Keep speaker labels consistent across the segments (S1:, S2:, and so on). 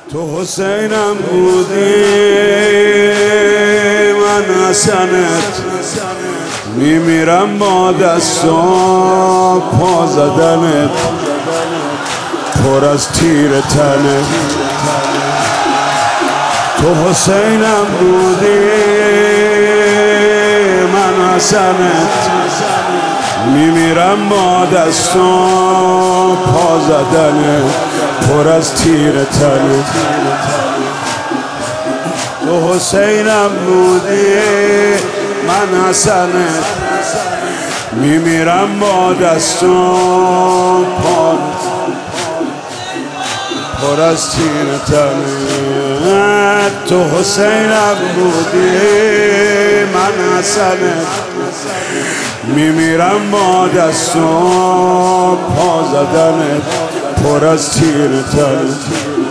S1: تو حسینم بودی من حسنت، میمیرم با دست و پا زدنت، پر از تیر تنت. تو حسینم بودی من حسنت، میمیرم با دست و پا زدنت، پر از تیر تنت. تو حسینم بودی من حسنت، میمیرم با دست و پا، پر از تیر تنت. تو حسینم بودی من حسنت، میمیرم با دست و پا زدنت، پر از تیر تنت.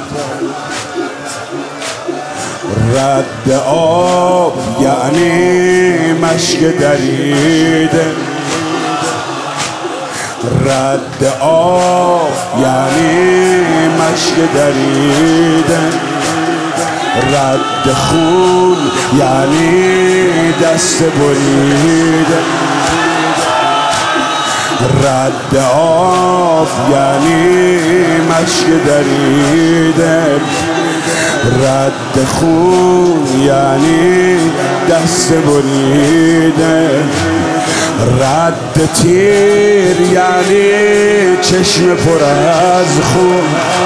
S1: رد آب یعنی مشک دریده، رد آب یعنی مشک دریده، رد خون یعنی دست بریده، رد آب یعنی مشک دریده، رد خون یعنی دست بریده، رد تیر یعنی چشم پر از خون،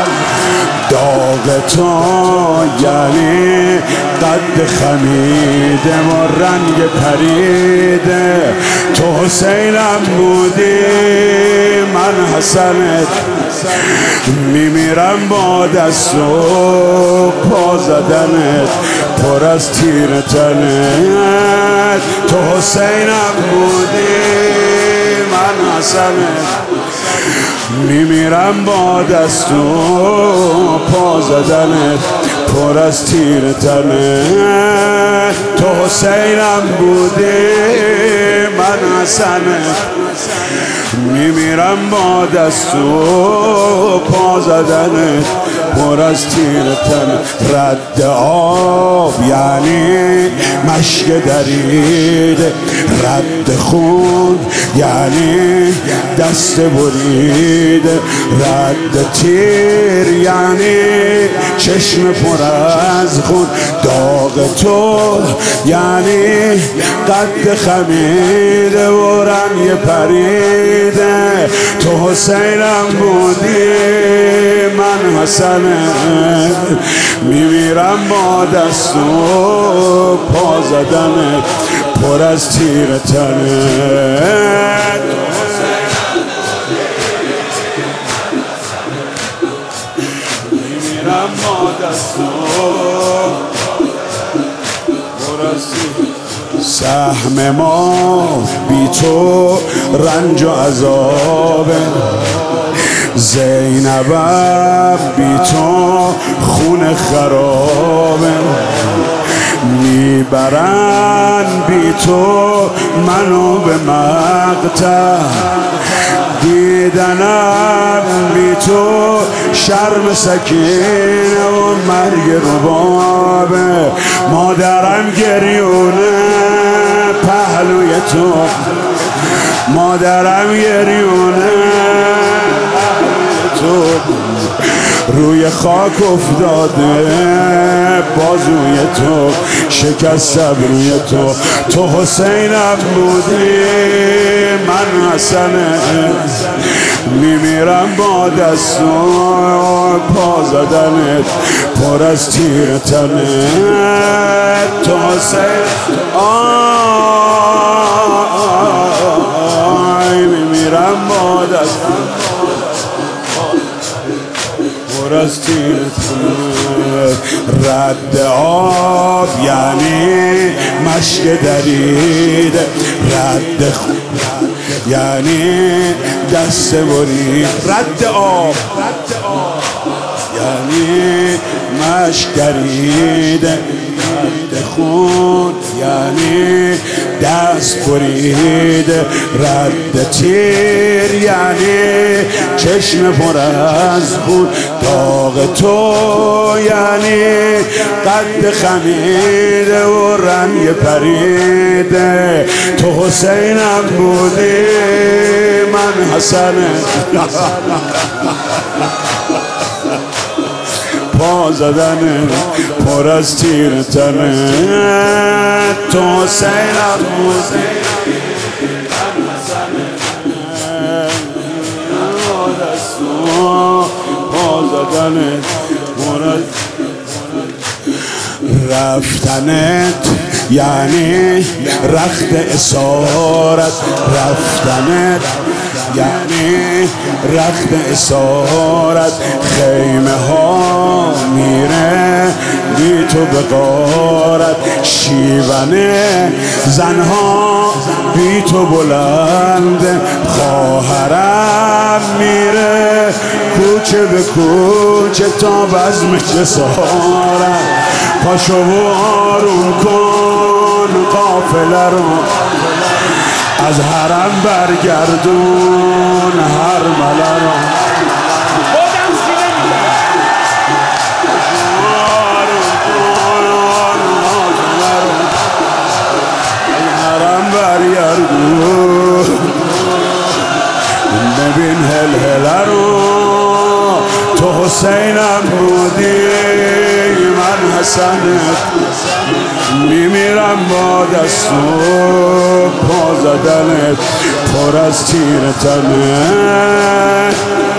S1: داغ تو یعنی قد خمیده و رنگ پریده. تو حسینم بودی من حسنت، میمیرم با دست و پا زدنت، پر از تیر تنت. تو حسینم بودی من حسنت، میمیرم با دست و پا زدنت، پر از تیر تنت. تو حسینم بودی من حسنت، میمیرم با دست و پا زدنت، پر از تیر تنت. رد آب یعنی مشک دریده، رد خون یعنی دست بریده، رد تیر یعنی چشم پر از خون، داغ تو یعنی قد خمیده و رنگ پریده. تو حسینم بودی من حسنت، میمیرم با دست و پا زدنت، پر از تیر تنت. میمیرم با دست و پر از تیر. سهم ما بی تو رنج و عذابه، زینبم بی تو خون خرابه، میبرن بی تو منو به مقتل، دیدنم بی تو شرم سکینه و مرگ ربابه. مادرم گریونه پهلوی تو، مادرم گریونه تو، روی خاک افتاده بازوی تو، شکستم روی تو. تو حسینم بودی من حسنت، میمیرم با دست و پا زدنت، پر از تیر تنت. تو حسین میمیرم با دست پر از تیر تنت. رد آب یعنی مشک دریده، رد خون یعنی دست برید. رد آب یعنی مشک دریده، رد خون یعنی دست برید رد تیر، یعنی چشم پر از خون داغ تو، یعنی قد خمیده و رنگ پریده. تو حسینم بودی من حسنه، پا زدن پر از تیر تنه. تو حسینم بودی من حسنه، پا زدن پر از رفتنت، یعنی رخت اسارت. رفتنت یعنی رخت اسارت. خیمه ها میره بی تو به غارت، شیونه زنها بی تو بلند. خواهرم میره کوچه به کوچه تا بزم جسارت. پاشو و آروم کن قافله رو، از حرم برگردون هر مله رو. آروم کن قافله رو، از حرم برگردون. ببین هلهله رو، تو حسینم بودی من حسنت. میمیرم با دست و پا زدنت پر از تیر تنه.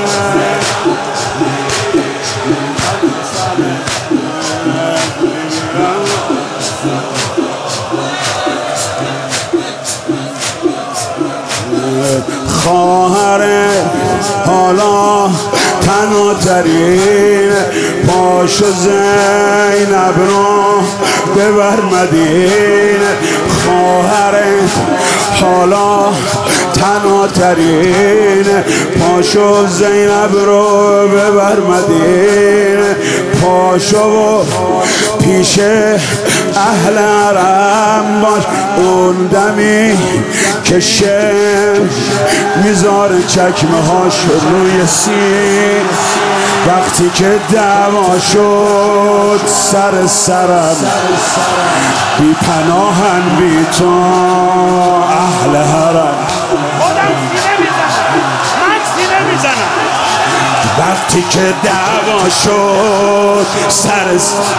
S1: خواهرت حالا تنها ترین، پاشو زینب رو ببر مدینه. خواهرت حالا تنها ترین، پاشو زینب رو ببر مدینه. پاشو و پیش اهل حرم باش، اون دمی که شمس میذاره چکمه هاش روی سین. وقتی که دعوا شد سر سرم، بی پناهن بی تو اهل حرم.
S2: خودم سینه میزنم، من سینه میزنم.
S1: وقتی که دعوا شد سر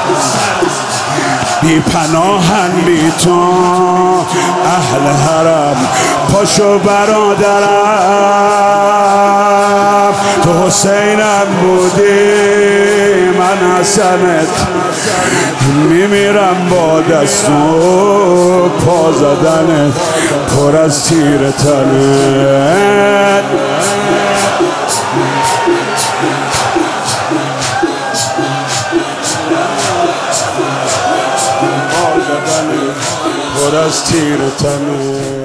S1: بی پناهن بی تو اهل حرم. پاشو برادرم، تو حسینم بودی من حسنت. میمیرم با دست و پا زدنت پر از تیر تنت. پر از تیر تنه.